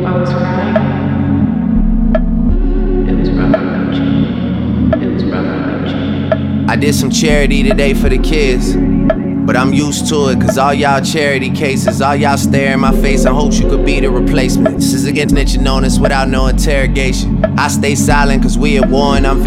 I was crying. It was rough without you. It was rough without you. I did some charity today for the kids, but I'm used to it, cause all y'all charity cases, all y'all stare in my face and hope you could be the replacement. This is against snitching on us without no interrogation. I stay silent cause we at war and I'm